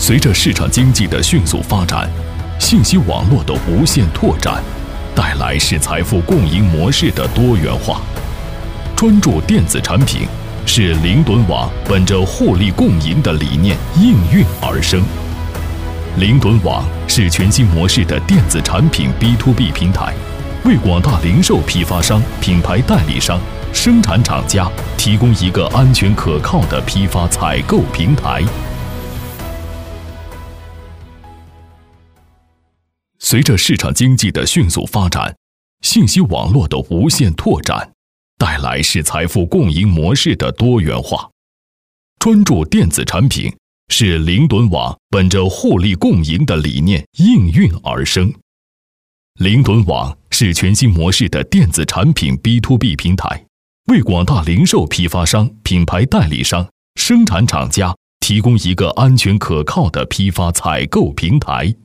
随着市场经济的迅速发展，信息网络的无限拓展，带来是财富共赢模式的多元化。专注电子产品是灵敦网本着互利共赢的理念应运而生。灵敦网是全新模式的电子产品 B2B 平台，为广大零售批发商、品牌代理商、生产厂家提供一个安全可靠的批发采购平台。随着市场经济的迅速发展，信息网络的无限拓展，带来是财富共赢模式的多元化。专注电子产品是灵敦网本着互利共赢的理念应运而生。灵敦网是全新模式的电子产品 B2B 平台，为广大零售批发商、品牌代理商、生产厂家提供一个安全可靠的批发采购平台。